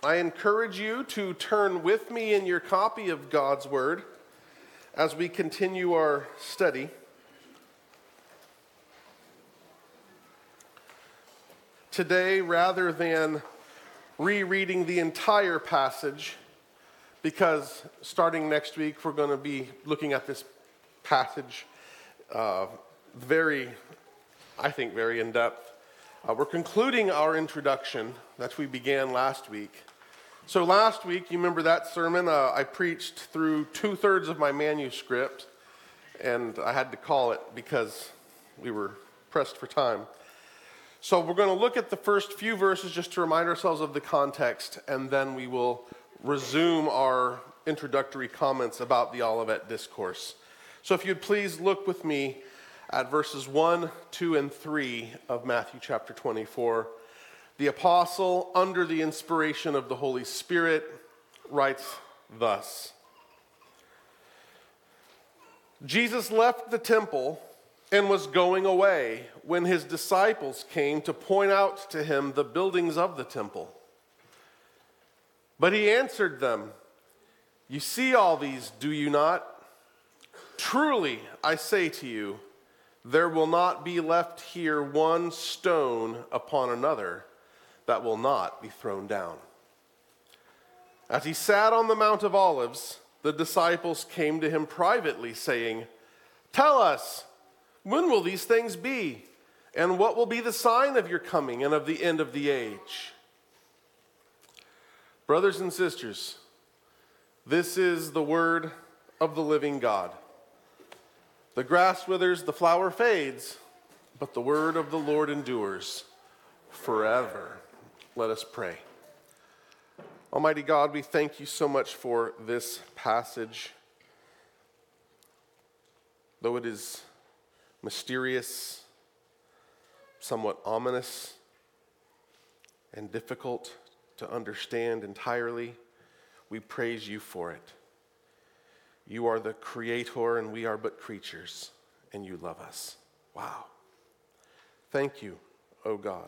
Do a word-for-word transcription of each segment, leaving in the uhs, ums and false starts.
I encourage you to turn with me in your copy of God's Word as we continue our study. Today, rather than rereading the entire passage, because starting next week we're going to be looking at this passage uh, very, I think, very in depth. Uh, we're concluding our introduction that we began last week. So last week, you remember that sermon? Uh, I preached through two-thirds of my manuscript, and I had to call it because we were pressed for time. So we're going to look at the first few verses just to remind ourselves of the context, and then we will resume our introductory comments about the Olivet Discourse. So if you'd please look with me at verses one, two, and three of Matthew chapter twenty-four. The apostle, under the inspiration of the Holy Spirit, writes thus. Jesus left the temple and was going away when his disciples came to point out to him the buildings of the temple. But he answered them, "You see all these, do you not? Truly, I say to you, there will not be left here one stone upon another that will not be thrown down." As he sat on the Mount of Olives, the disciples came to him privately, saying, "Tell us, when will these things be? And what will be the sign of your coming and of the end of the age?" Brothers and sisters, this is the word of the living God. The grass withers, the flower fades, but the word of the Lord endures forever. Let us pray. Almighty God, we thank you so much for this passage. Though it is mysterious, somewhat ominous, and difficult to understand entirely, we praise you for it. You are the creator and we are but creatures, and you love us. Wow. Thank you, O God.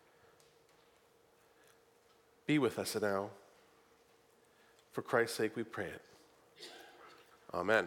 Be with us now. For Christ's sake we pray it. Amen.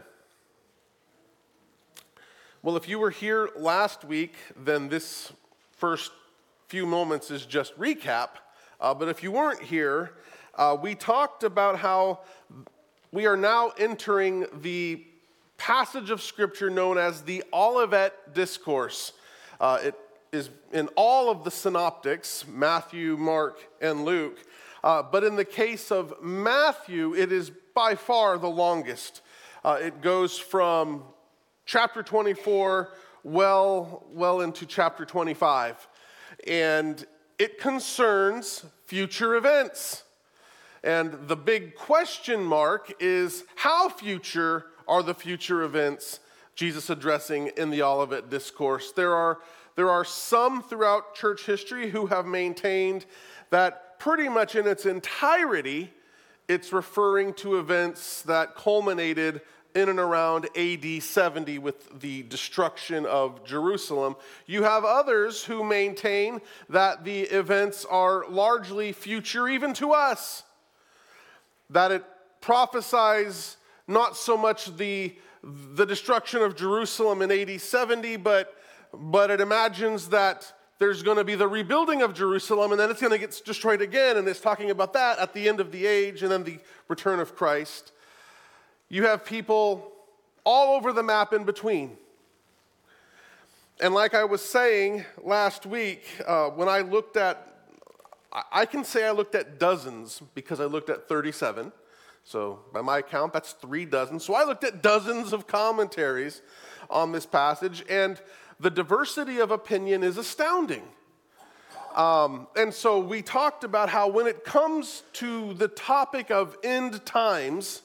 Well, if you were here last week, then this first few moments is just recap. Uh, but if you weren't here, uh, we talked about how we are now entering the passage of Scripture known as the Olivet Discourse. Uh, it is in all of the synoptics, Matthew, Mark, and Luke. Uh, but in the case of Matthew, it is by far the longest. Uh, it goes from chapter twenty-four well, well into chapter twenty-five. And it concerns future events. And the big question mark is, how future are the future events Jesus addressing in the Olivet Discourse? There are, there are some throughout church history who have maintained that pretty much in its entirety, it's referring to events that culminated in and around A D seventy with the destruction of Jerusalem. You have others who maintain that the events are largely future even to us, that it prophesies not so much the, the destruction of Jerusalem in A D seventy, but, but it imagines that there's going to be the rebuilding of Jerusalem, and then it's going to get destroyed again, and it's talking about that at the end of the age, and then the return of Christ. You have people all over the map in between. And like I was saying last week, uh, when I looked at, I can say I looked at dozens, because I looked at thirty-seven. So by my count, that's three dozen. So I looked at dozens of commentaries on this passage, and the diversity of opinion is astounding. Um, and so we talked about how when it comes to the topic of end times,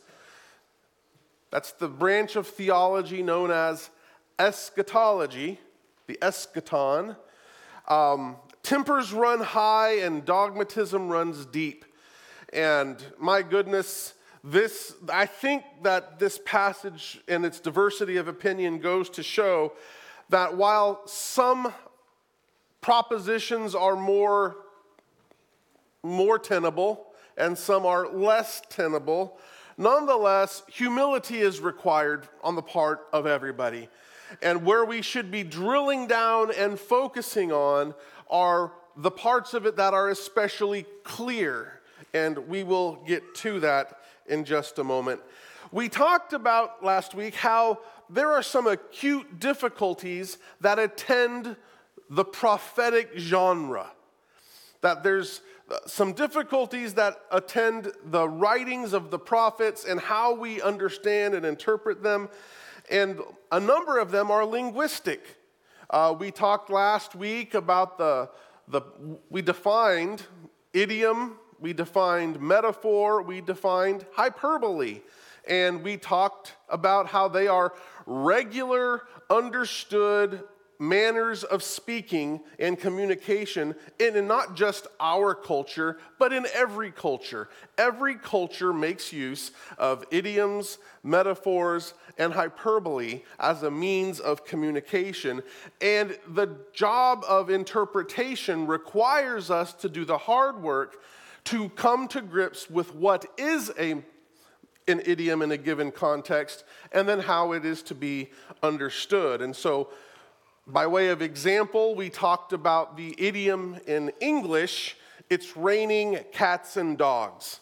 that's the branch of theology known as eschatology, the eschaton, um, tempers run high and dogmatism runs deep. And my goodness, this, I think that this passage and its diversity of opinion goes to show that while some propositions are more, more tenable and some are less tenable. Nonetheless, humility is required on the part of everybody. And where we should be drilling down and focusing on are the parts of it that are especially clear. And we will get to that in just a moment. We talked about last week how there are some acute difficulties that attend the prophetic genre. That there's some difficulties that attend the writings of the prophets and how we understand and interpret them. And a number of them are linguistic. Uh, we talked last week about the, the, we defined idiom, we defined metaphor, we defined hyperbole. And we talked about how they are regular, understood manners of speaking and communication in not just our culture, but in every culture. Every culture makes use of idioms, metaphors, and hyperbole as a means of communication. And the job of interpretation requires us to do the hard work to come to grips with what is a an idiom in a given context, and then how it is to be understood. And so, by way of example, we talked about the idiom in English, it's raining cats and dogs.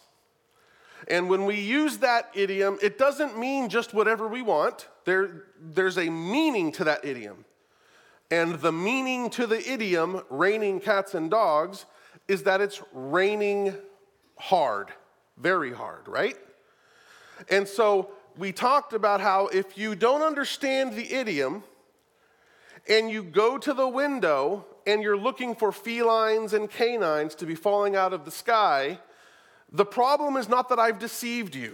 And when we use that idiom, it doesn't mean just whatever we want. There, there's a meaning to that idiom. And the meaning to the idiom, raining cats and dogs, is that it's raining hard, very hard, right? And so we talked about how if you don't understand the idiom and you go to the window and you're looking for felines and canines to be falling out of the sky, the problem is not that I've deceived you.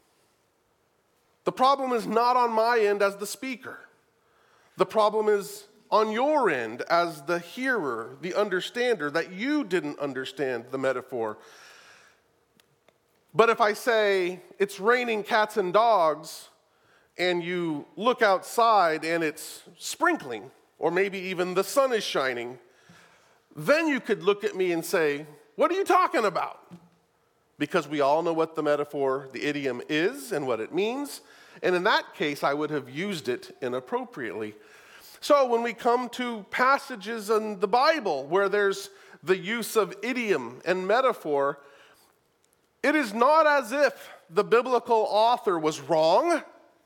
The problem is not on my end as the speaker. The problem is on your end as the hearer, the understander, that you didn't understand the metaphor. But if I say, it's raining cats and dogs, and you look outside and it's sprinkling, or maybe even the sun is shining, then you could look at me and say, what are you talking about? Because we all know what the metaphor, the idiom is and what it means. And in that case, I would have used it inappropriately. So when we come to passages in the Bible where there's the use of idiom and metaphor, it is not as if the biblical author was wrong.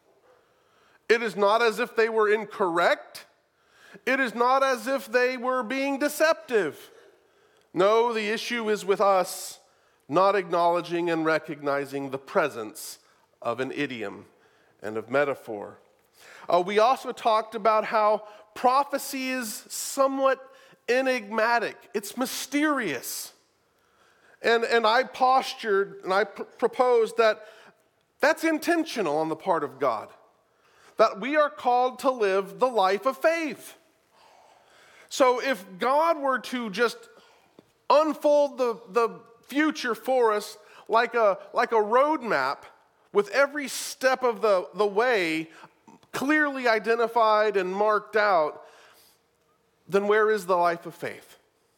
It is not as if they were incorrect. It is not as if they were being deceptive. No, the issue is with us not acknowledging and recognizing the presence of an idiom and of metaphor. Uh, we also talked about how prophecy is somewhat enigmatic. It's mysterious. And, and I postured and I pr- proposed that that's intentional on the part of God. That we are called to live the life of faith. So if God were to just unfold the, the future for us like a, like a roadmap with every step of the, the way clearly identified and marked out, then where is the life of faith?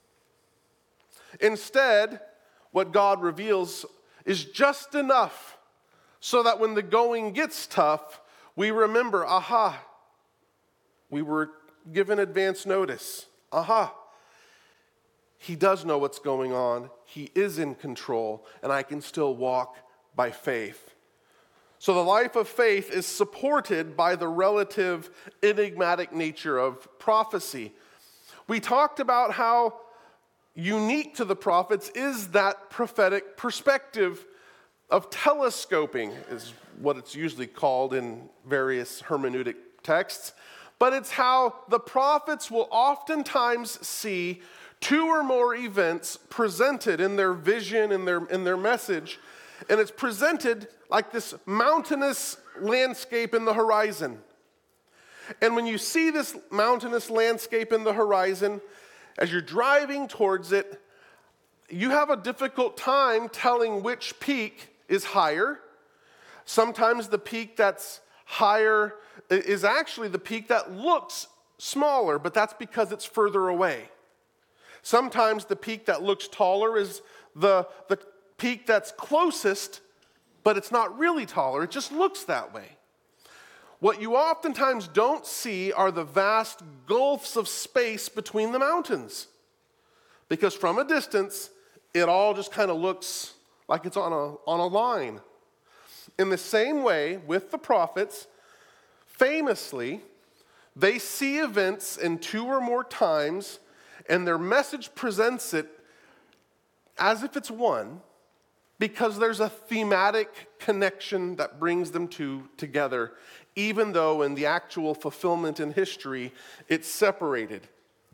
Instead, what God reveals is just enough so that when the going gets tough, we remember, aha, we were given advance notice. Aha, he does know what's going on. He is in control, and I can still walk by faith. So the life of faith is supported by the relative enigmatic nature of prophecy. We talked about how unique to the prophets is that prophetic perspective of telescoping, is what it's usually called in various hermeneutic texts. But it's how the prophets will oftentimes see two or more events presented in their vision, in their, in their message, and it's presented like this mountainous landscape in the horizon. And when you see this mountainous landscape in the horizon, as you're driving towards it, you have a difficult time telling which peak is higher. Sometimes the peak that's higher is actually the peak that looks smaller, but that's because it's further away. Sometimes the peak that looks taller is the, the peak that's closest, but it's not really taller. It just looks that way. What you oftentimes don't see are the vast gulfs of space between the mountains. Because from a distance, it all just kind of looks like it's on a, on a line. In the same way, with the prophets, famously, they see events in two or more times, and their message presents it as if it's one, because there's a thematic connection that brings them two together, even though in the actual fulfillment in history, it's separated.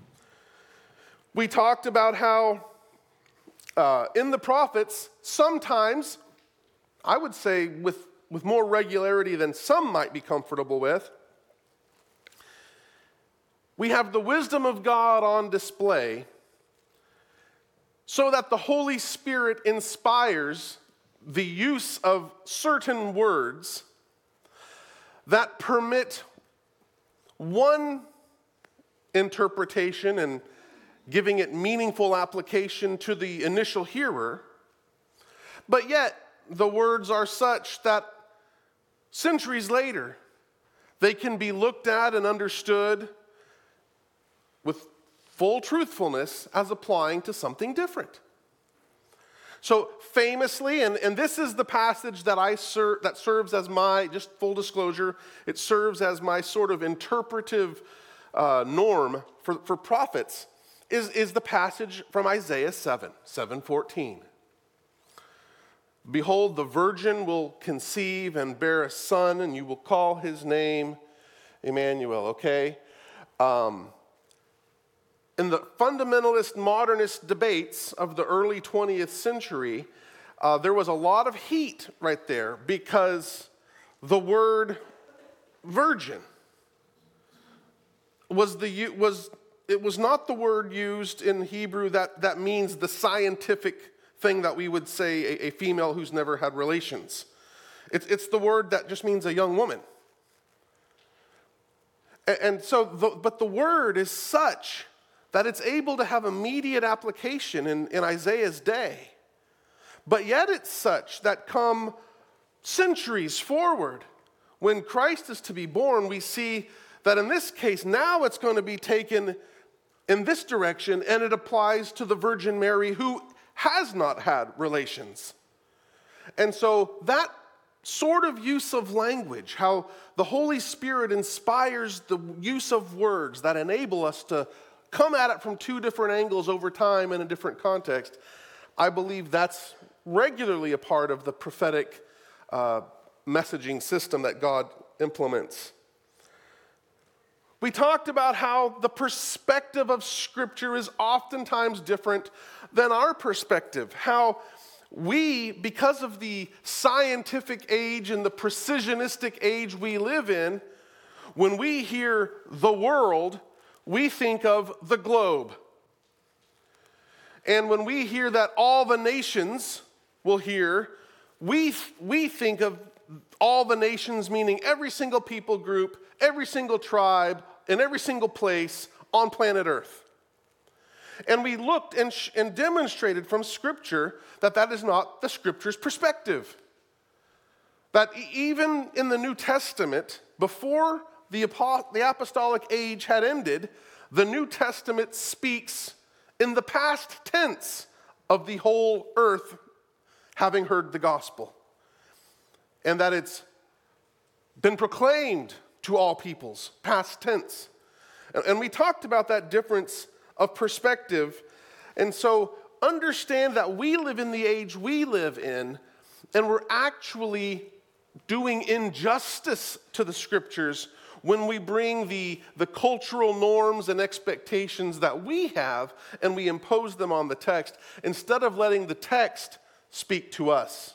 We talked about how uh, in the prophets, sometimes, I would say with, with more regularity than some might be comfortable with, we have the wisdom of God on display so that the Holy Spirit inspires the use of certain words that permit one interpretation and giving it meaningful application to the initial hearer, but yet the words are such that centuries later they can be looked at and understood with full truthfulness as applying to something different. So famously, and, and this is the passage that I ser- that serves as my, just full disclosure, it serves as my sort of interpretive uh, norm for, for prophets, is, is the passage from Isaiah seven, seven fourteen. Behold, the virgin will conceive and bear a son, and you will call his name Emmanuel, okay? Um, In the fundamentalist modernist debates of the early twentieth century, uh, there was a lot of heat right there because the word virgin was the was it was not the word used in Hebrew that, that means the scientific thing that we would say a, a female who's never had relations. It's, it's the word that just means a young woman. And, and so, the, but the word is such that it's able to have immediate application in, in Isaiah's day. But yet it's such that come centuries forward, when Christ is to be born, we see that in this case, now it's going to be taken in this direction, and it applies to the Virgin Mary who has not had relations. And so that sort of use of language, how the Holy Spirit inspires the use of words that enable us to come at it from two different angles over time in a different context, I believe that's regularly a part of the prophetic uh, messaging system that God implements. We talked about how the perspective of Scripture is oftentimes different than our perspective, how we, because of the scientific age and the precisionistic age we live in, when we hear the world, we think of the globe. And when we hear that all the nations will hear, we, we think of all the nations, meaning every single people group, every single tribe, and every single place on planet Earth. And we looked and, sh- and demonstrated from Scripture that that is not the Scripture's perspective. That e- even in the New Testament, before the, apo- the apostolic age had ended, the New Testament speaks in the past tense of the whole earth having heard the gospel. And that it's been proclaimed to all peoples, past tense. And, and we talked about that difference of perspective. And so understand that we live in the age we live in, and we're actually doing injustice to the Scriptures when we bring the, the cultural norms and expectations that we have and we impose them on the text instead of letting the text speak to us.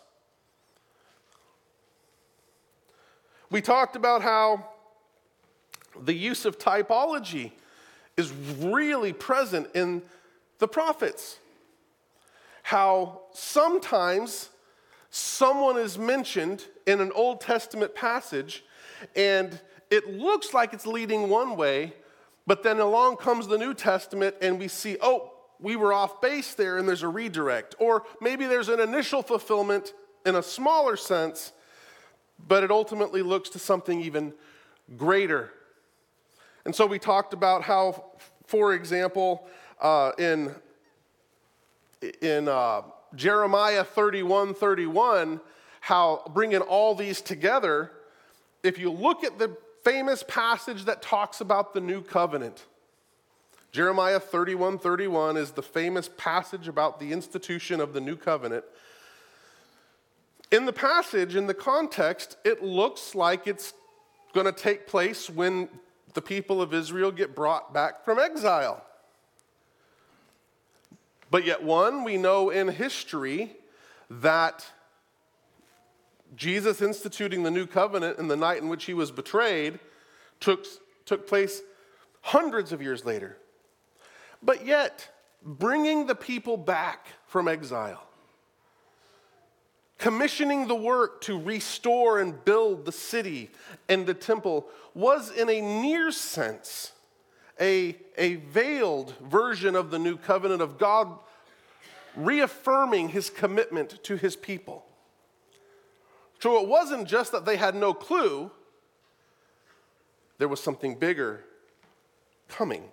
We talked about how the use of typology is really present in the prophets. How sometimes someone is mentioned in an Old Testament passage and it looks like it's leading one way, but then along comes the New Testament and we see, oh, we were off base there and there's a redirect. Or maybe there's an initial fulfillment in a smaller sense, but it ultimately looks to something even greater. And so we talked about how, for example, uh, in, in uh, Jeremiah thirty-one thirty-one, how bringing all these together, if you look at the famous passage that talks about the new covenant, Jeremiah thirty-one thirty-one is the famous passage about the institution of the new covenant. In the passage, in the context, it looks like it's going to take place when the people of Israel get brought back from exile. But yet, one, we know in history that Jesus instituting the new covenant in the night in which he was betrayed took, took place hundreds of years later. But yet, bringing the people back from exile, commissioning the work to restore and build the city and the temple was in a near sense a, a veiled version of the new covenant of God reaffirming his commitment to his people. So it wasn't just that they had no clue, there was something bigger coming.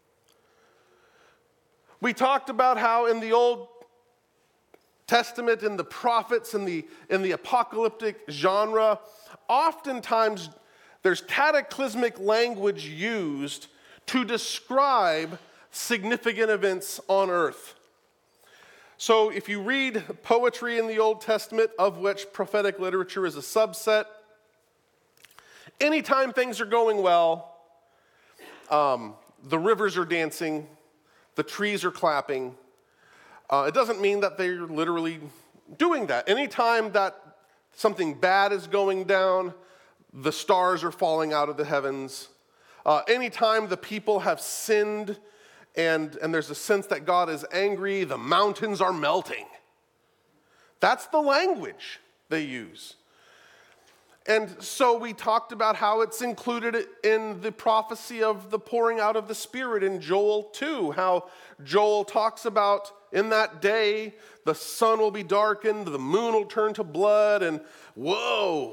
We talked about how in the Old Testament, in the prophets, in the, in the apocalyptic genre, oftentimes there's cataclysmic language used to describe significant events on earth. So if you read poetry in the Old Testament, of which prophetic literature is a subset, anytime things are going well, um, the rivers are dancing, the trees are clapping. Uh, it doesn't mean that they're literally doing that. Anytime that something bad is going down, the stars are falling out of the heavens. Uh, anytime the people have sinned and, and there's a sense that God is angry, the mountains are melting. That's the language they use. And so we talked about how it's included in the prophecy of the pouring out of the Spirit in Joel two, how Joel talks about in that day, the sun will be darkened, the moon will turn to blood, and whoa.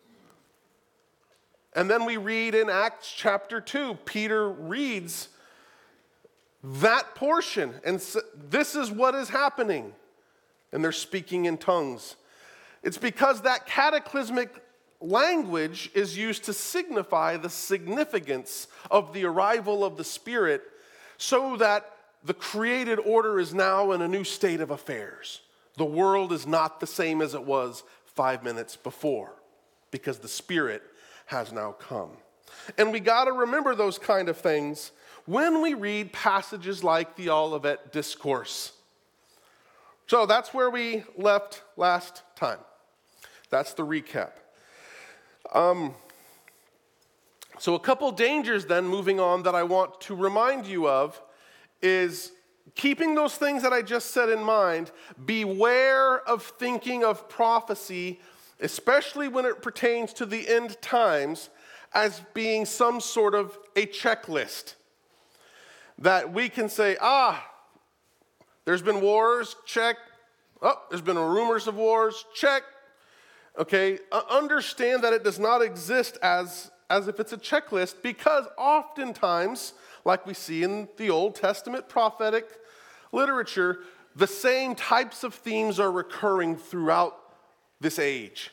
And then we read in Acts chapter two, Peter reads that portion, and this is what is happening. And they're speaking in tongues. It's because that cataclysmic language is used to signify the significance of the arrival of the Spirit so that the created order is now in a new state of affairs. The world is not the same as it was five minutes before because the Spirit has now come. And we got to remember those kind of things when we read passages like the Olivet Discourse. So that's where we left last time. That's the recap. Um, so a couple dangers then, moving on, that I want to remind you of is keeping those things that I just said in mind. Beware of thinking of prophecy, especially when it pertains to the end times, as being some sort of a checklist. That we can say, ah, there's been wars, check. Oh, there's been rumors of wars, check. Okay, uh, understand that it does not exist as, as if it's a checklist, because oftentimes, like we see in the Old Testament prophetic literature, the same types of themes are recurring throughout this age.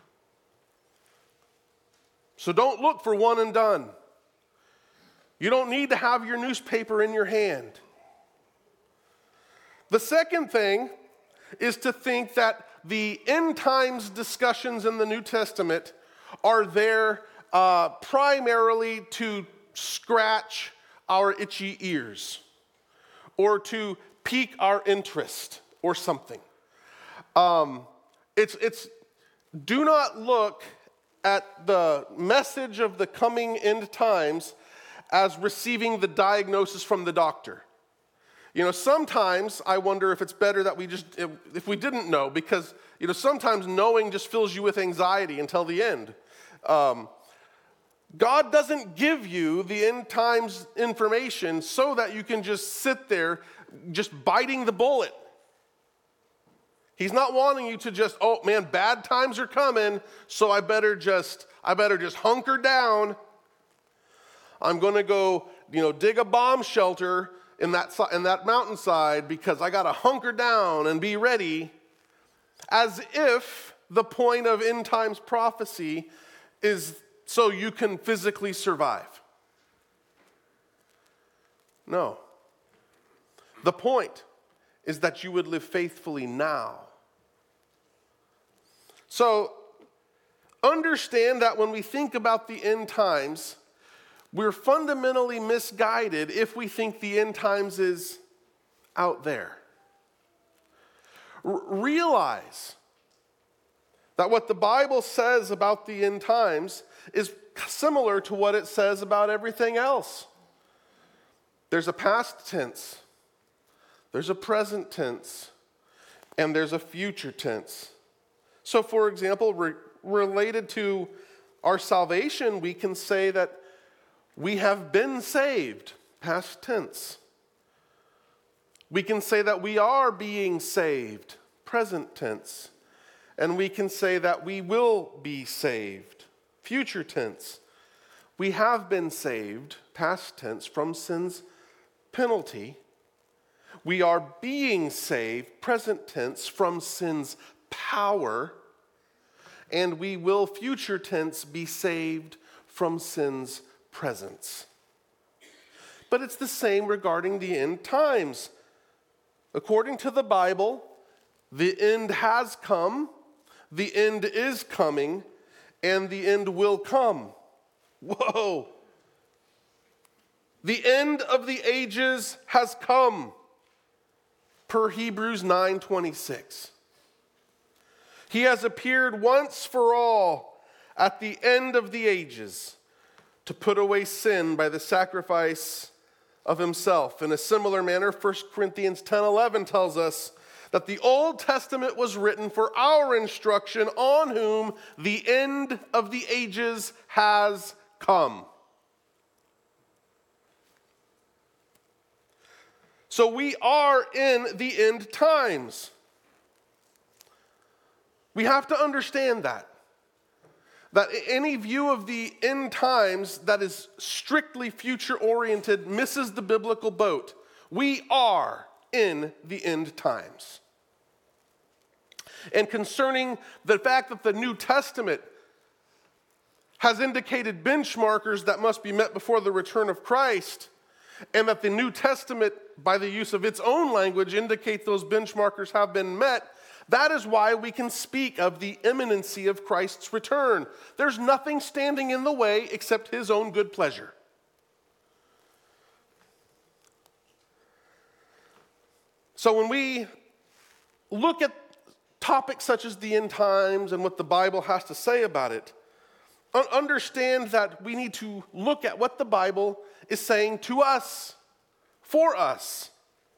So don't look for one and done. You don't need to have your newspaper in your hand. The second thing is to think that the end times discussions in the New Testament are there uh, primarily to scratch our itchy ears or to pique our interest or something. Um, it's, it's, do not look at the message of the coming end times as receiving the diagnosis from the doctor. You know, sometimes I wonder if it's better that we just, if, if we didn't know, because, you know, sometimes knowing just fills you with anxiety until the end. Um, God doesn't give you the end times information so that you can just sit there just biting the bullet. He's not wanting you to just, oh man, bad times are coming, so I better just, I better just hunker down. I'm going to go, you know, dig a bomb shelter in that, in that mountainside because I got to hunker down and be ready, as if the point of end times prophecy is so you can physically survive. No. The point is that you would live faithfully now. So, understand that when we think about the end times, we're fundamentally misguided if we think the end times is out there. R- realize that what the Bible says about the end times is similar to what it says about everything else. There's a past tense, there's a present tense, and there's a future tense. So, for example, re- related to our salvation, we can say that we have been saved, past tense. We can say that we are being saved, present tense. And we can say that we will be saved, future tense. We have been saved, past tense, from sin's penalty. We are being saved, present tense, from sin's power. And we will, future tense, be saved from sin's presence. But it's the same regarding the end times. According to the Bible, the end has come, the end is coming, and the end will come. Whoa! The end of the ages has come, per Hebrews nine twenty-six. He has appeared once for all at the end of the ages to put away sin by the sacrifice of himself. In a similar manner, First Corinthians ten eleven tells us that the Old Testament was written for our instruction, on whom the end of the ages has come. So we are in the end times. We have to understand that. That any view of the end times that is strictly future-oriented misses the biblical boat. We are in the end times. And concerning the fact that the New Testament has indicated benchmarkers that must be met before the return of Christ, and that the New Testament, by the use of its own language, indicate those benchmarkers have been met, that is why we can speak of the imminency of Christ's return. There's nothing standing in the way except his own good pleasure. So when we look at topics such as the end times and what the Bible has to say about it, understand that we need to look at what the Bible is saying to us, for us.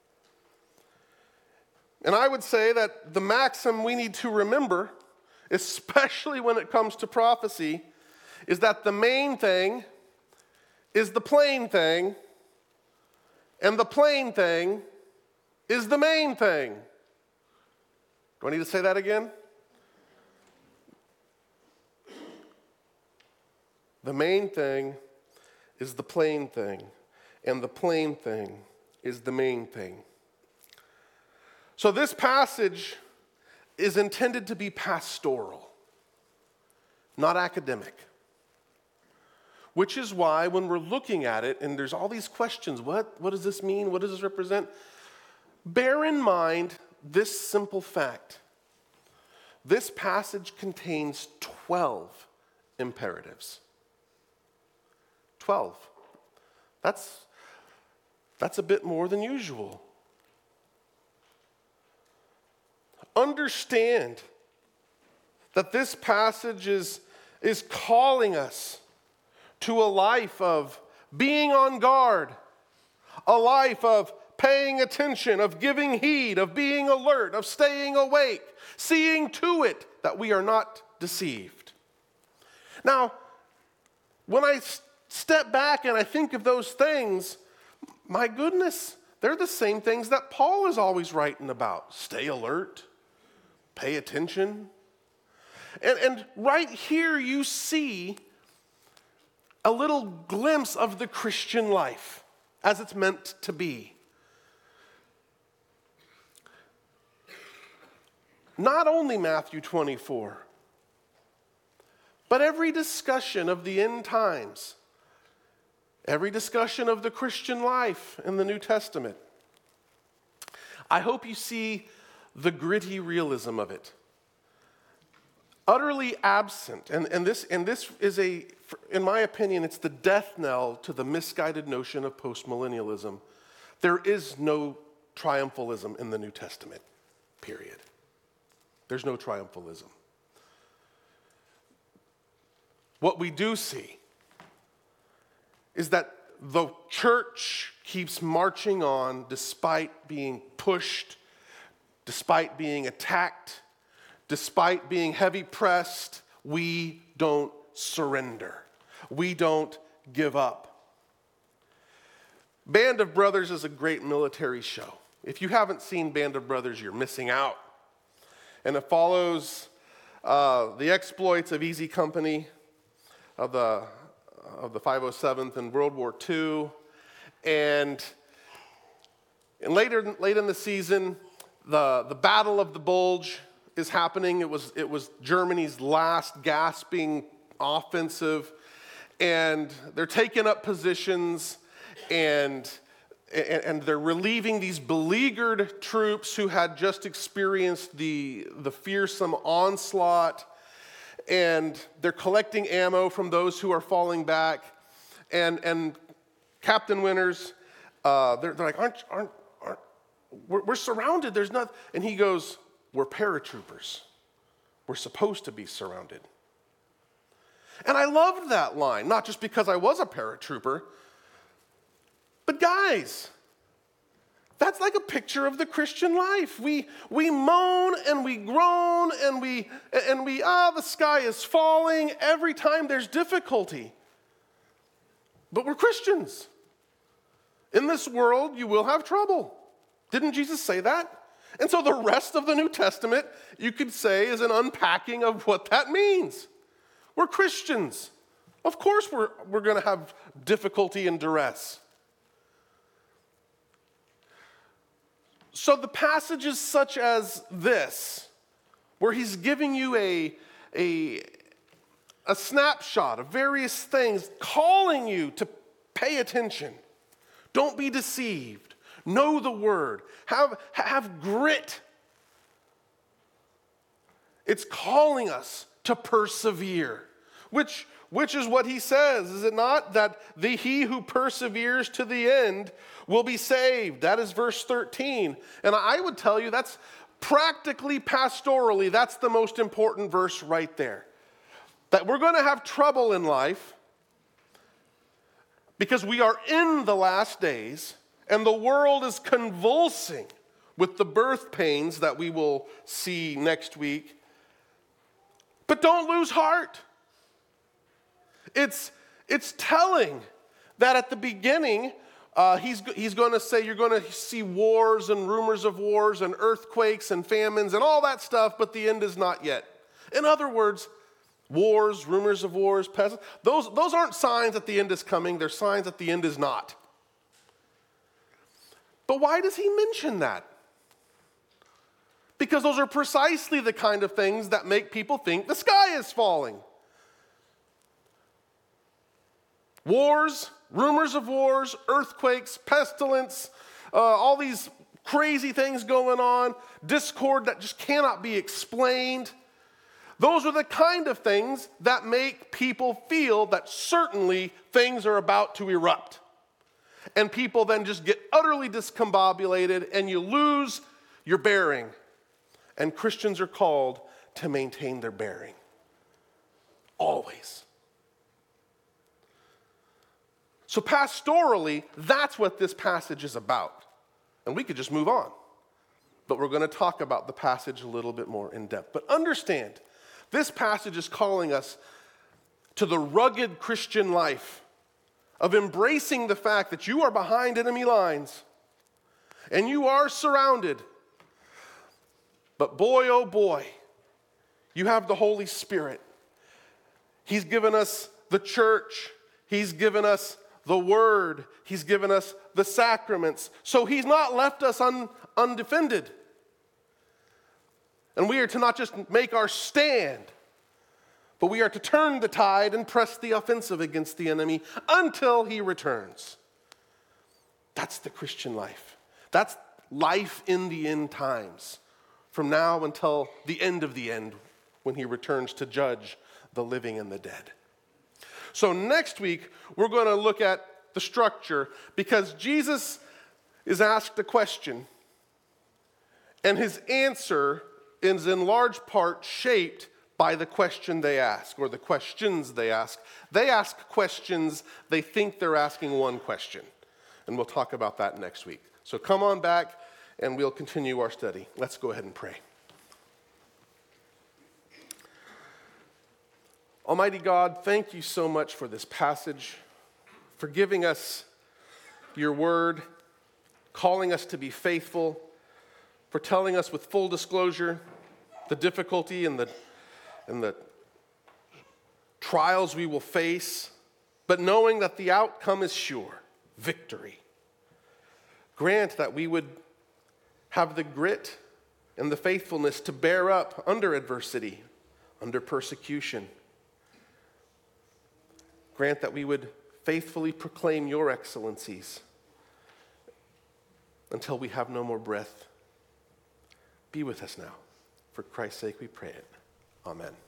And I would say that the maxim we need to remember, especially when it comes to prophecy, is that the main thing is the plain thing, and the plain thing is the main thing. Do I need to say that again? The main thing is the plain thing, and the plain thing is the main thing. So this passage is intended to be pastoral, not academic. Which is why when we're looking at it, and there's all these questions, what, what does this mean? What does this represent? Bear in mind this simple fact. This passage contains twelve imperatives. twelve. That's, that's a bit more than usual. Understand that this passage is, is calling us to a life of being on guard, a life of paying attention, of giving heed, of being alert, of staying awake, seeing to it that we are not deceived. Now, when I step back and I think of those things, my goodness, they're the same things that Paul is always writing about. Stay alert, pay attention. And, and right here you see a little glimpse of the Christian life as it's meant to be. Not only Matthew twenty-four, but every discussion of the end times, every discussion of the Christian life in the New Testament. I hope you see the gritty realism of it. Utterly absent, and, and, this, and this is a, in my opinion, it's the death knell to the misguided notion of postmillennialism. There is no triumphalism in the New Testament, period. There's no triumphalism. What we do see is that the church keeps marching on despite being pushed, despite being attacked, despite being heavy pressed. We don't surrender. We don't give up. Band of Brothers is a great military show. If you haven't seen Band of Brothers, you're missing out. And it follows uh, the exploits of Easy Company, of the, of the five oh seventh in World War Two. And, and later, late in the season, the, the Battle of the Bulge is happening. It was, it was Germany's last gasping offensive. And they're taking up positions, and And they're relieving these beleaguered troops who had just experienced the, the fearsome onslaught. And they're collecting ammo from those who are falling back. And, and Captain Winters, uh, they're, they're like, aren't, aren't, aren't we're, we're surrounded. There's nothing. And he goes, we're paratroopers. We're supposed to be surrounded. And I loved that line, not just because I was a paratrooper, but guys, that's like a picture of the Christian life. We, we moan and we groan and we, and we, ah, the sky is falling every time there's difficulty. But we're Christians. In this world, you will have trouble. Didn't Jesus say that? And so the rest of the New Testament, you could say, is an unpacking of what that means. We're Christians. Of course we're, we're going to have difficulty and duress. So the passages such as this, where he's giving you a, a, a snapshot of various things, calling you to pay attention. Don't be deceived. Know the word. Have, have grit. It's calling us to persevere, which, which is what he says, is it not? That the he who perseveres to the end will be saved. That is verse thirteen. And I would tell you that's practically, pastorally, that's the most important verse right there. That we're going to have trouble in life because we are in the last days and the world is convulsing with the birth pains that we will see next week. But don't lose heart. It's, it's telling that at the beginning, Uh, he's, he's going to say you're going to see wars and rumors of wars and earthquakes and famines and all that stuff, but the end is not yet. In other words, wars, rumors of wars, pestilence, those, those aren't signs that the end is coming. They're signs that the end is not. But why does he mention that? Because those are precisely the kind of things that make people think the sky is falling. Wars, rumors of wars, earthquakes, pestilence, uh, all these crazy things going on, discord that just cannot be explained. Those are the kind of things that make people feel that certainly things are about to erupt. And people then just get utterly discombobulated and you lose your bearing. And Christians are called to maintain their bearing. Always. So pastorally, that's what this passage is about. And we could just move on. But we're going to talk about the passage a little bit more in depth. But understand, this passage is calling us to the rugged Christian life of embracing the fact that you are behind enemy lines, and you are surrounded. But boy, oh boy, you have the Holy Spirit. He's given us the church. He's given us the word. He's given us the sacraments. So he's not left us un, undefended. And we are to not just make our stand, but we are to turn the tide and press the offensive against the enemy until he returns. That's the Christian life. That's life in the end times, from now until the end of the end, when he returns to judge the living and the dead. So next week, we're going to look at the structure, because Jesus is asked a question, and his answer is in large part shaped by the question they ask, or the questions they ask. They ask questions, they think they're asking one question. And we'll talk about that next week. So come on back, and we'll continue our study. Let's go ahead and pray. Almighty God, thank you so much for this passage, for giving us your word, calling us to be faithful, for telling us with full disclosure the difficulty and the, and the trials we will face, but knowing that the outcome is sure, victory. Grant that we would have the grit and the faithfulness to bear up under adversity, under persecution. Grant that we would faithfully proclaim your excellencies until we have no more breath. Be with us now. For Christ's sake we pray it. Amen.